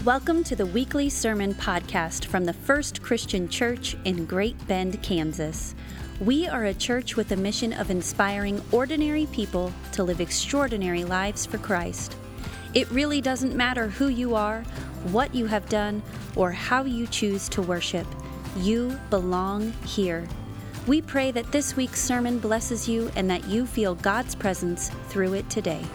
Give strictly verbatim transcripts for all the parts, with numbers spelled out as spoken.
Welcome to the weekly sermon podcast from the First Christian Church in Great Bend, Kansas. We are a church with a mission of inspiring ordinary people to live extraordinary lives for Christ. It really doesn't matter who you are, what you have done, or how you choose to worship. You belong here. We pray that this week's sermon blesses you and that you feel God's presence through it today.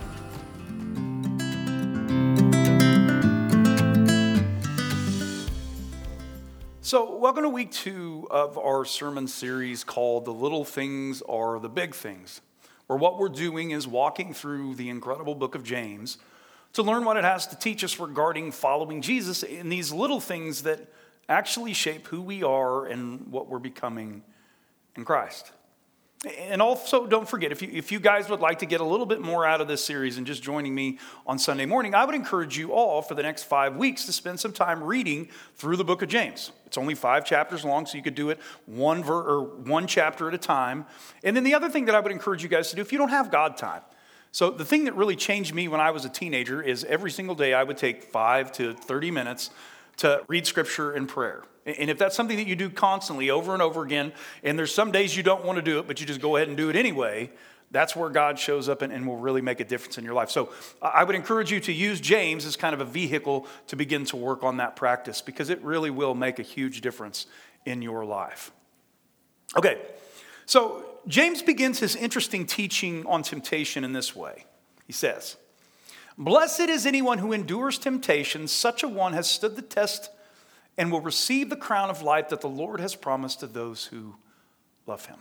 So, welcome to week two of our sermon series called The Little Things Are the Big Things, where what we're doing is walking through the incredible book of James to learn what it has to teach us regarding following Jesus in these little things that actually shape who we are and what we're becoming in Christ. And also, don't forget, if you, if you guys would like to get a little bit more out of this series and just joining me on Sunday morning, I would encourage you all for the next five weeks to spend some time reading through the book of James. It's only five chapters long, so you could do it one ver- or one chapter at a time. And then the other thing that I would encourage you guys to do, if you don't have God time, so the thing that really changed me when I was a teenager is every single day I would take five to thirty minutes to read scripture and prayer. And if that's something that you do constantly over and over again, and there's some days you don't want to do it, but you just go ahead and do it anyway, that's where God shows up and, and will really make a difference in your life. So I would encourage you to use James as kind of a vehicle to begin to work on that practice, because it really will make a huge difference in your life. Okay, so James begins his interesting teaching on temptation in this way. He says, "Blessed is anyone who endures temptation. Such a one has stood the test and will receive the crown of life that the Lord has promised to those who love him."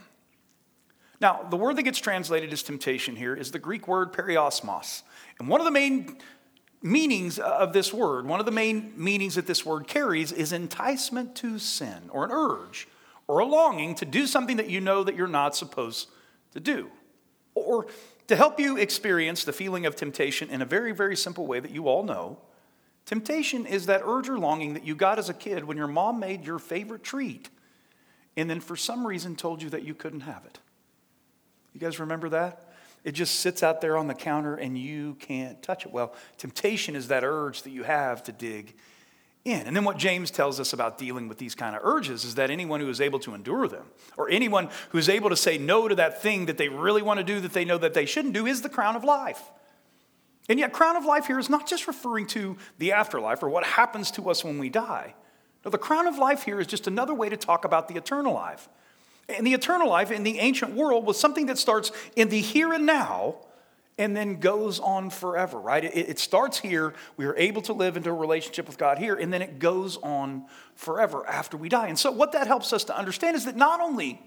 Now, the word that gets translated as temptation here is the Greek word periosmos. And one of the main meanings of this word, one of the main meanings that this word carries is enticement to sin, or an urge, or a longing to do something that you know that you're not supposed to do. Or to help you experience the feeling of temptation in a very, very simple way that you all know, temptation is that urge or longing that you got as a kid when your mom made your favorite treat and then for some reason told you that you couldn't have it. You guys remember that? It just sits out there on the counter and you can't touch it. Well, temptation is that urge that you have to dig in. And then what James tells us about dealing with these kind of urges is that anyone who is able to endure them, or anyone who is able to say no to that thing that they really want to do that they know that they shouldn't do, is the crown of life. And yet, crown of life here is not just referring to the afterlife or what happens to us when we die. No, the crown of life here is just another way to talk about the eternal life. And the eternal life in the ancient world was something that starts in the here and now and then goes on forever, right? It, it starts here. We are able to live into a relationship with God here, and then it goes on forever after we die. And so what that helps us to understand is that not only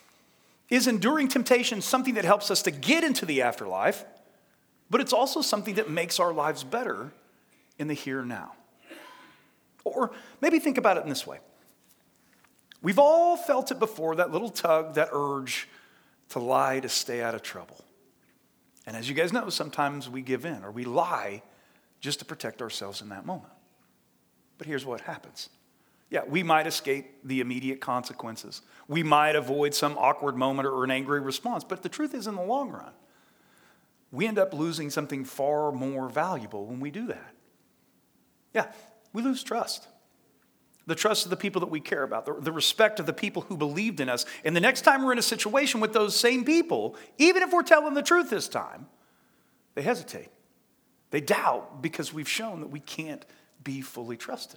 is enduring temptation something that helps us to get into the afterlife, but it's also something that makes our lives better in the here and now. Or maybe think about it in this way. We've all felt it before, that little tug, that urge to lie to stay out of trouble. And as you guys know, sometimes we give in or we lie just to protect ourselves in that moment. But here's what happens. Yeah, we might escape the immediate consequences. We might avoid some awkward moment or an angry response. But the truth is, in the long run, we end up losing something far more valuable when we do that. Yeah, we lose trust. The trust of the people that we care about, the, the respect of the people who believed in us. And the next time we're in a situation with those same people, even if we're telling the truth this time, they hesitate. They doubt because we've shown that we can't be fully trusted.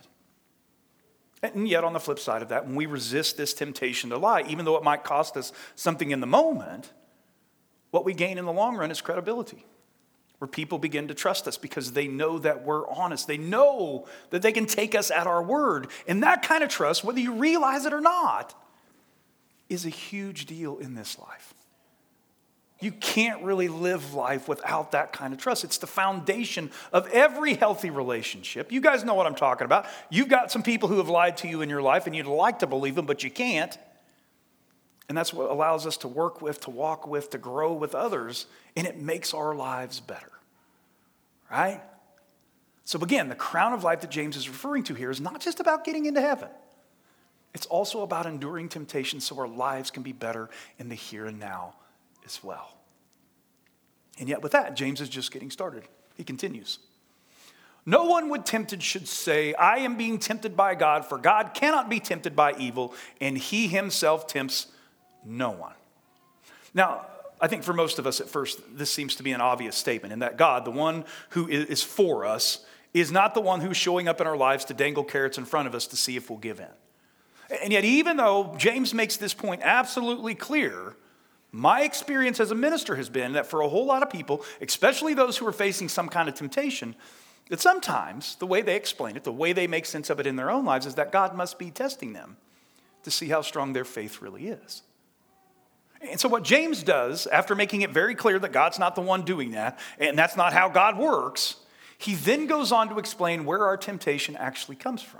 And yet on the flip side of that, when we resist this temptation to lie, even though it might cost us something in the moment, what we gain in the long run is credibility, where people begin to trust us because they know that we're honest. They know that they can take us at our word. And that kind of trust, whether you realize it or not, is a huge deal in this life. You can't really live life without that kind of trust. It's the foundation of every healthy relationship. You guys know what I'm talking about. You've got some people who have lied to you in your life and you'd like to believe them, but you can't. And that's what allows us to work with, to walk with, to grow with others, and it makes our lives better, right? So again, the crown of life that James is referring to here is not just about getting into heaven. It's also about enduring temptation so our lives can be better in the here and now as well. And yet with that, James is just getting started. He continues. No one when tempted should say, I am being tempted by God, for God cannot be tempted by evil, and he himself tempts no one. Now, I think for most of us at first, this seems to be an obvious statement, in that God, the one who is for us, is not the one who's showing up in our lives to dangle carrots in front of us to see if we'll give in. And yet, even though James makes this point absolutely clear, my experience as a minister has been that for a whole lot of people, especially those who are facing some kind of temptation, that sometimes the way they explain it, the way they make sense of it in their own lives, is that God must be testing them to see how strong their faith really is. And so what James does, after making it very clear that God's not the one doing that, and that's not how God works, he then goes on to explain where our temptation actually comes from.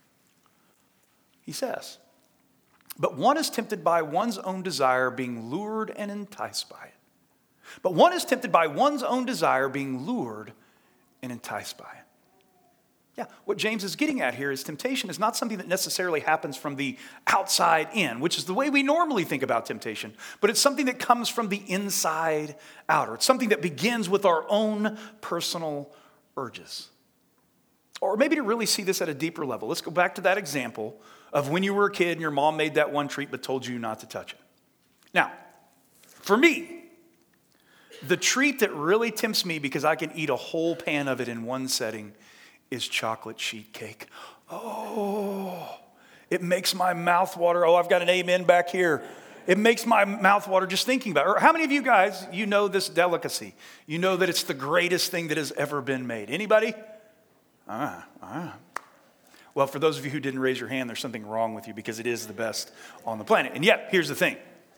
He says, but one is tempted by one's own desire, being lured and enticed by it. But one is tempted by one's own desire, being lured and enticed by it. Yeah, what James is getting at here is temptation is not something that necessarily happens from the outside in, which is the way we normally think about temptation, but it's something that comes from the inside out, or it's something that begins with our own personal urges. Or maybe to really see this at a deeper level, let's go back to that example of when you were a kid and your mom made that one treat but told you not to touch it. Now, for me, the treat that really tempts me because I can eat a whole pan of it in one setting is chocolate sheet cake. Oh, it makes my mouth water. Oh, I've got an amen back here. It makes my mouth water just thinking about it. Or how many of you guys, you know this delicacy? You know that it's the greatest thing that has ever been made. Anybody? Ah, ah. Well, for those of you who didn't raise your hand, there's something wrong with you because it is the best on the planet. And yet, here's the thing.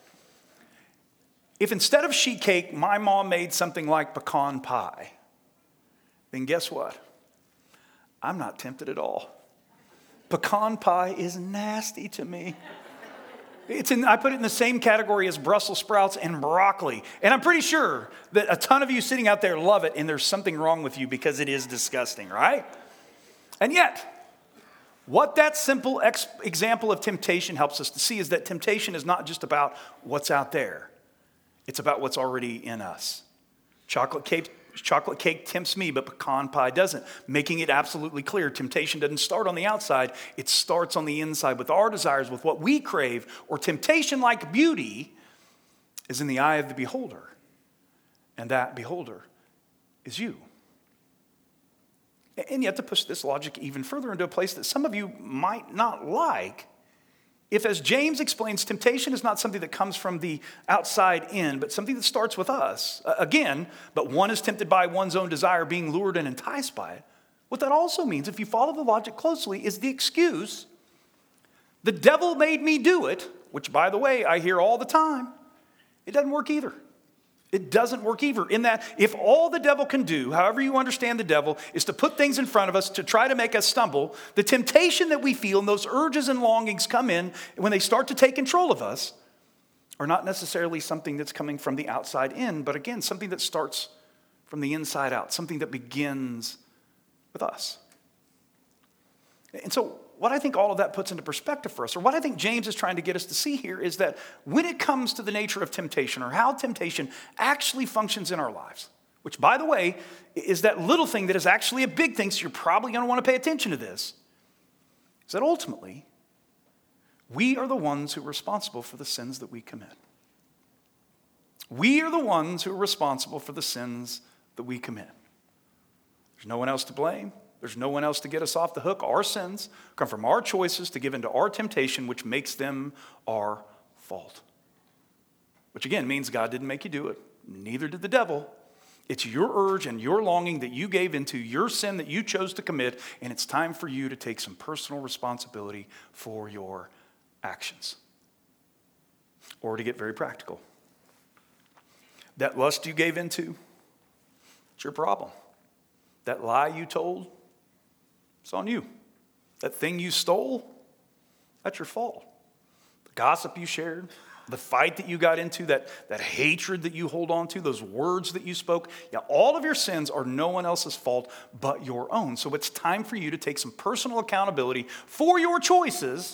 If instead of sheet cake, my mom made something like pecan pie, then guess what? I'm not tempted at all. Pecan pie is nasty to me. It's in, I put it in the same category as Brussels sprouts and broccoli. And I'm pretty sure that a ton of you sitting out there love it, and there's something wrong with you because it is disgusting, right? And yet, what that simple ex- example of temptation helps us to see is that temptation is not just about what's out there. It's about what's already in us. Chocolate cake, chocolate cake tempts me, but pecan pie doesn't. Making it absolutely clear, temptation doesn't start on the outside. It starts on the inside with our desires, with what we crave. Or temptation, like beauty, is in the eye of the beholder. And that beholder is you. And yet, to push this logic even further into a place that some of you might not like, if, as James explains, temptation is not something that comes from the outside in, but something that starts with us, uh, again, but one is tempted by one's own desire, being lured and enticed by it. What that also means, if you follow the logic closely, is the excuse, the devil made me do it, which, by the way, I hear all the time, it doesn't work either. It doesn't work either, in that if all the devil can do, however you understand the devil, is to put things in front of us to try to make us stumble, the temptation that we feel and those urges and longings come in, and when they start to take control of us, are not necessarily something that's coming from the outside in, but again, something that starts from the inside out, something that begins with us. And so what I think all of that puts into perspective for us, or what I think James is trying to get us to see here, is that when it comes to the nature of temptation, or how temptation actually functions in our lives, which, by the way, is that little thing that is actually a big thing, so you're probably going to want to pay attention to this, is that ultimately, we are the ones who are responsible for the sins that we commit. We are the ones who are responsible for the sins that we commit. There's no one else to blame. There's no one else to get us off the hook. Our sins come from our choices to give into our temptation, which makes them our fault. Which again means God didn't make you do it. Neither did the devil. It's your urge and your longing that you gave into, your sin that you chose to commit, and it's time for you to take some personal responsibility for your actions. Or to get very practical, that lust you gave into, it's your problem. That lie you told, it's on you. That thing you stole, that's your fault. The gossip you shared, the fight that you got into, that, that hatred that you hold on to, those words that you spoke, yeah, all of your sins are no one else's fault but your own. So it's time for you to take some personal accountability for your choices,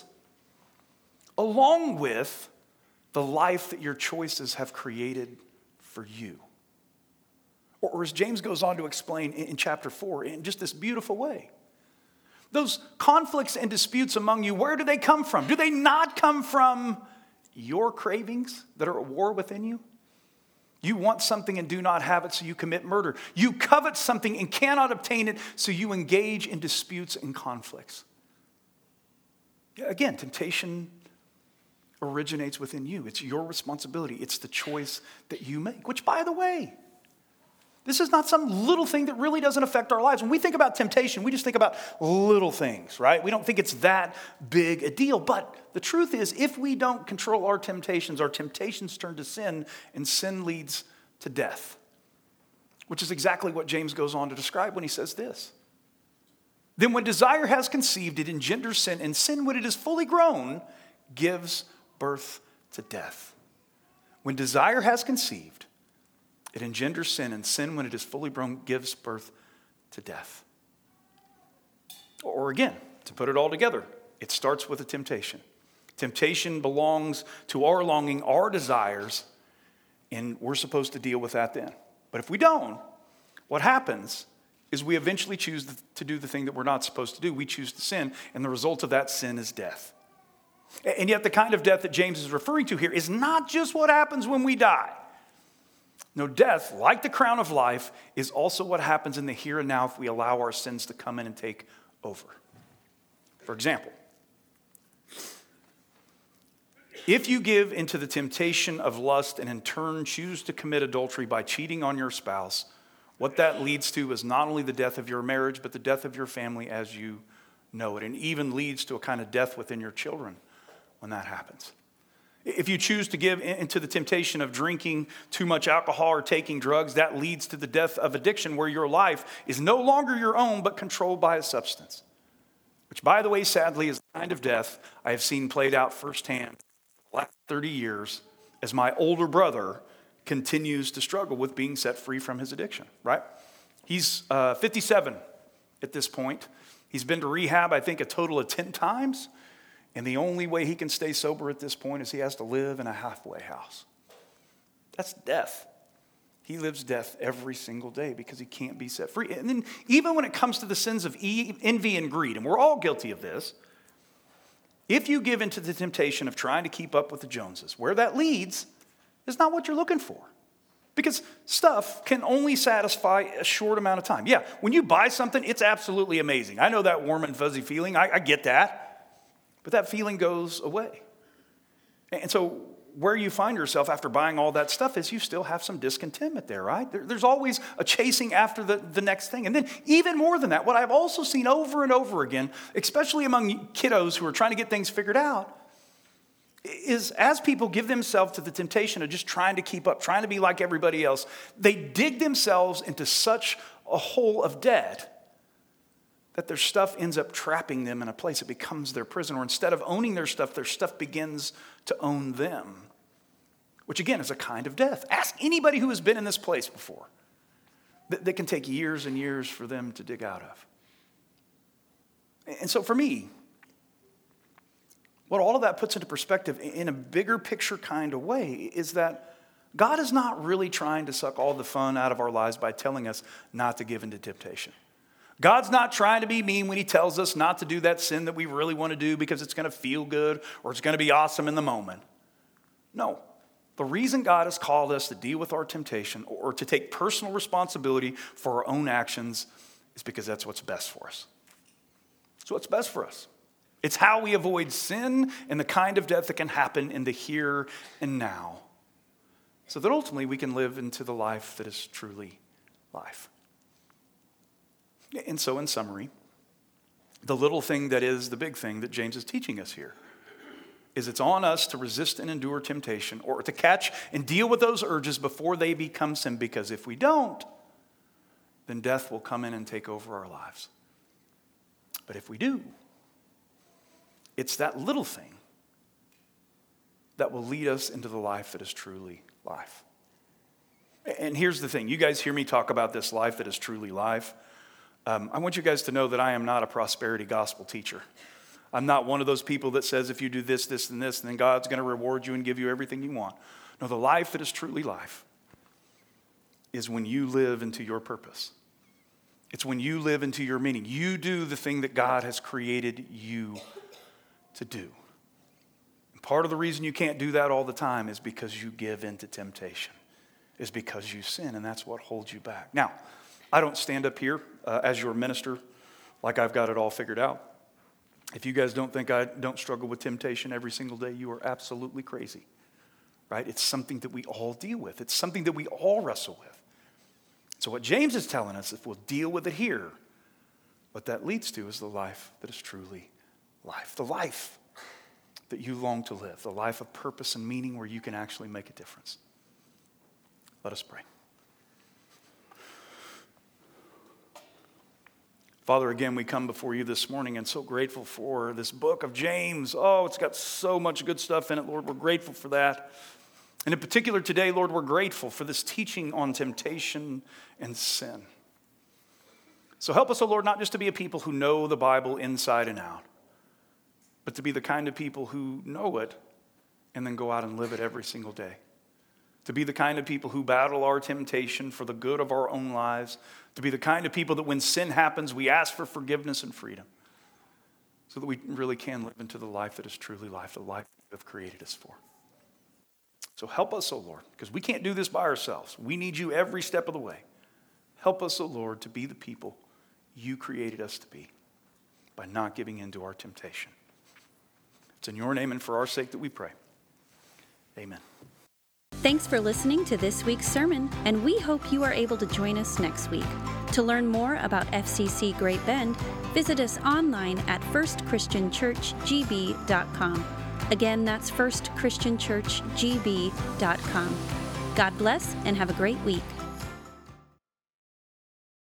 along with the life that your choices have created for you. Or, or as James goes on to explain in, in chapter four, in just this beautiful way. Those conflicts and disputes among you, where do they come from? Do they not come from your cravings that are at war within you? You want something and do not have it, so you commit murder. You covet something and cannot obtain it, so you engage in disputes and conflicts. Again, temptation originates within you. It's your responsibility. It's the choice that you make, which, by the way, this is not some little thing that really doesn't affect our lives. When we think about temptation, we just think about little things, right? We don't think it's that big a deal. But the truth is, if we don't control our temptations, our temptations turn to sin, and sin leads to death, which is exactly what James goes on to describe when he says this. Then when desire has conceived, it engenders sin, and sin, when it is fully grown, gives birth to death. When desire has conceived, it engenders sin, and sin, when it is fully grown, gives birth to death. Or again, to put it all together, it starts with a temptation. Temptation belongs to our longing, our desires, and we're supposed to deal with that then. But if we don't, what happens is we eventually choose to do the thing that we're not supposed to do. We choose to sin, and the result of that sin is death. And yet the kind of death that James is referring to here is not just what happens when we die. No, death, like the crown of life, is also what happens in the here and now if we allow our sins to come in and take over. For example, if you give into the temptation of lust and in turn choose to commit adultery by cheating on your spouse, what that leads to is not only the death of your marriage, but the death of your family as you know it, and even leads to a kind of death within your children when that happens. If you choose to give into the temptation of drinking too much alcohol or taking drugs, that leads to the death of addiction, where your life is no longer your own but controlled by a substance. Which, by the way, sadly, is the kind of death I have seen played out firsthand the last thirty years as my older brother continues to struggle with being set free from his addiction, right? He's uh, fifty-seven at this point. He's been to rehab, I think, a total of ten times. And the only way he can stay sober at this point is he has to live in a halfway house. That's death. He lives death every single day because he can't be set free. And then even when it comes to the sins of envy and greed, and we're all guilty of this, if you give into the temptation of trying to keep up with the Joneses, where that leads is not what you're looking for. Because stuff can only satisfy a short amount of time. Yeah, when you buy something, it's absolutely amazing. I know that warm and fuzzy feeling. I, I get that. But that feeling goes away. And so where you find yourself after buying all that stuff is you still have some discontentment there, right? There, there's always a chasing after the, the next thing. And then even more than that, what I've also seen over and over again, especially among kiddos who are trying to get things figured out, is as people give themselves to the temptation of just trying to keep up, trying to be like everybody else, they dig themselves into such a hole of debt that their stuff ends up trapping them in a place. It becomes their prison. Or instead of owning their stuff, their stuff begins to own them. Which again is a kind of death. Ask anybody who has been in this place before. That, that can take years and years for them to dig out of. And so for me, what all of that puts into perspective in a bigger picture kind of way is that God is not really trying to suck all the fun out of our lives by telling us not to give into temptation. God's not trying to be mean when he tells us not to do that sin that we really want to do because it's going to feel good or it's going to be awesome in the moment. No. The reason God has called us to deal with our temptation or to take personal responsibility for our own actions is because that's what's best for us. It's what's best for us. It's how we avoid sin and the kind of death that can happen in the here and now, so that ultimately we can live into the life that is truly life. And so in summary, the little thing that is the big thing that James is teaching us here is it's on us to resist and endure temptation, or to catch and deal with those urges before they become sin, because if we don't, then death will come in and take over our lives. But if we do, it's that little thing that will lead us into the life that is truly life. And here's the thing. You guys hear me talk about this life that is truly life. Um, I want you guys to know that I am not a prosperity gospel teacher. I'm not one of those people that says if you do this, this, and this, then God's going to reward you and give you everything you want. No, the life that is truly life is when you live into your purpose. It's when you live into your meaning. You do the thing that God has created you to do. And part of the reason you can't do that all the time is because you give into temptation, is because you sin, and that's what holds you back. Now, I don't stand up here uh, as your minister like I've got it all figured out. If you guys don't think I don't struggle with temptation every single day, you are absolutely crazy, right? It's something that we all deal with. It's something that we all wrestle with. So what James is telling us, if we'll deal with it here, what that leads to is the life that is truly life. The life that you long to live. The life of purpose and meaning where you can actually make a difference. Let us pray. Father, again, we come before you this morning and so grateful for this book of James. Oh, it's got so much good stuff in it, Lord. We're grateful for that. And in particular today, Lord, we're grateful for this teaching on temptation and sin. So help us, oh Lord, not just to be a people who know the Bible inside and out, but to be the kind of people who know it and then go out and live it every single day. To be the kind of people who battle our temptation for the good of our own lives. To be the kind of people that when sin happens, we ask for forgiveness and freedom. So that we really can live into the life that is truly life, the life that you have created us for. So help us, O Lord, because we can't do this by ourselves. We need you every step of the way. Help us, O Lord, to be the people you created us to be by not giving in to our temptation. It's in your name and for our sake that we pray. Amen. Thanks for listening to this week's sermon, and we hope you are able to join us next week. To learn more about F C C Great Bend, visit us online at first christian church g b dot com. Again, that's first christian church g b dot com. God bless and have a great week.